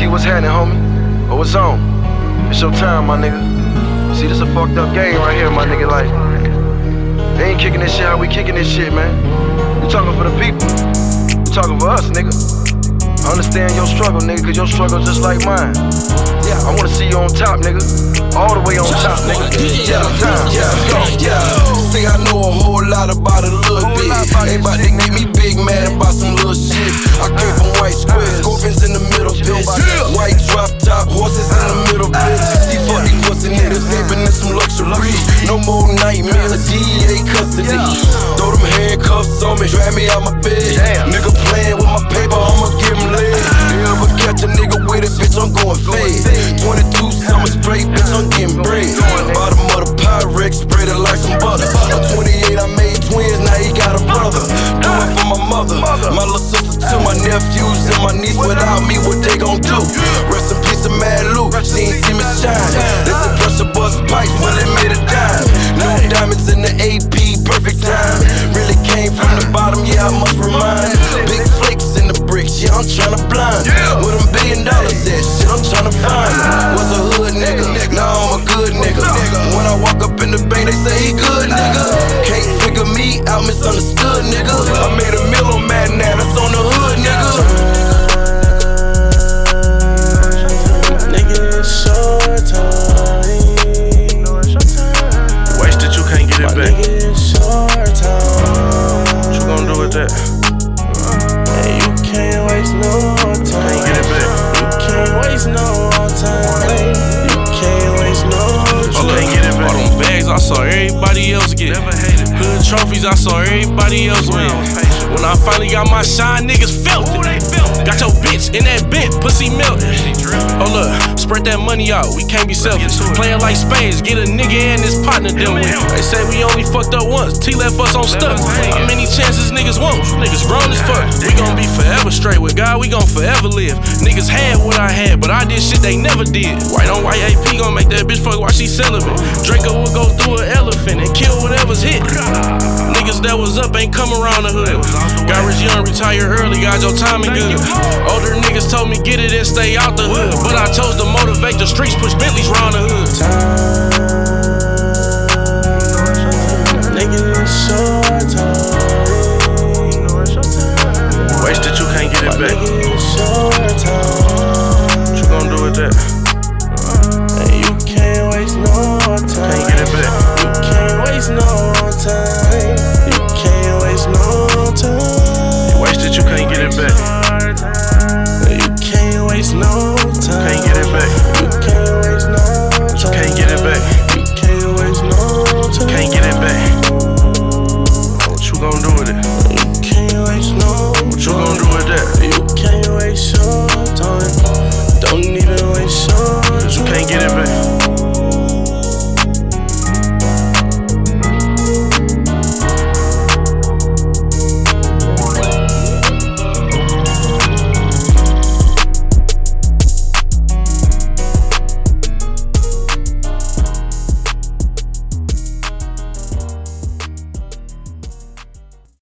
G, what's happening, homie? Oh, what's on? It's your time, my nigga. See, this a fucked up game right here, my nigga. Like, they ain't kicking this shit how we kicking this shit, man. You talking for the people. You talking for us, nigga. I understand your struggle, nigga, cause your struggle just like mine. Yeah, I wanna see you on top, nigga. All the way on top, nigga. See, I know a whole lot about a little bit. Ain't about to get me big mad about some little shit. I came from white squares, scorpions in the middle, bitch. White drop top, horses in the middle, bitch. See, fuck these pussy niggas, living in some luxury. No more nightmares, DEA custody. Throw them handcuffs on me, drag me out my bed. Nigga playing with my paper, I'ma give him lead. You ever catch a nigga with it, bitch, I'm going fade. 22 summers straight, bitch, I'm getting bread. Bottom of the Pyrex, spread it like some butter. I'm 28, I made twins, now he got a brother. Do it for my mother, my little sister to my nephews and my niece. Without me, what they gon' do? Rest in peace of Mad Luke, she ain't see me shine. This a pressure bust pipes, well it made a dime. New diamonds in the AP, perfect time. Really came from the bottom, yeah, I must remind. Big flakes in the bricks, yeah, I'm tryna blind. With them $1 billion at, shit, I'm tryna find. Was a hood nigga, now I'm a good nigga. When I walk up in the bank, they say he good nigga. Can't figure me out, misunderstood nigga. I made a meal on Madden, that's on the hood nigga. Nigga, it's short time. Wasted, you can't get it back. Nigga, it's short time. What you gonna do with that? Hey, you can't waste no time. Can't get it back. You can't waste no time. You can't waste no time. Can't get it back. All them bags I saw everybody else get. Never hated. Hood trophies I saw everybody else win. When I finally got my shine, niggas felt it. Got your bitch in that bent, pussy melted. Hold up, spread that money out, we can't be selfish. Playing like spades, get a nigga and his partner them with. They say we only fucked up once, T left us on stuff. How many chances niggas want? Niggas grown as fuck. We gon' be forever straight with God, we gon' forever live. Niggas had what I had, but I did shit they never did. White on white AP gon' make that bitch fuck while she celibate. Draco will go through an elephant and kill whatever's hit. Niggas that was up ain't come around the hood. Got rich young, retire early, got your timing good. Older niggas told me get it and stay out the hood, but I chose to motivate the streets, push Bentleys round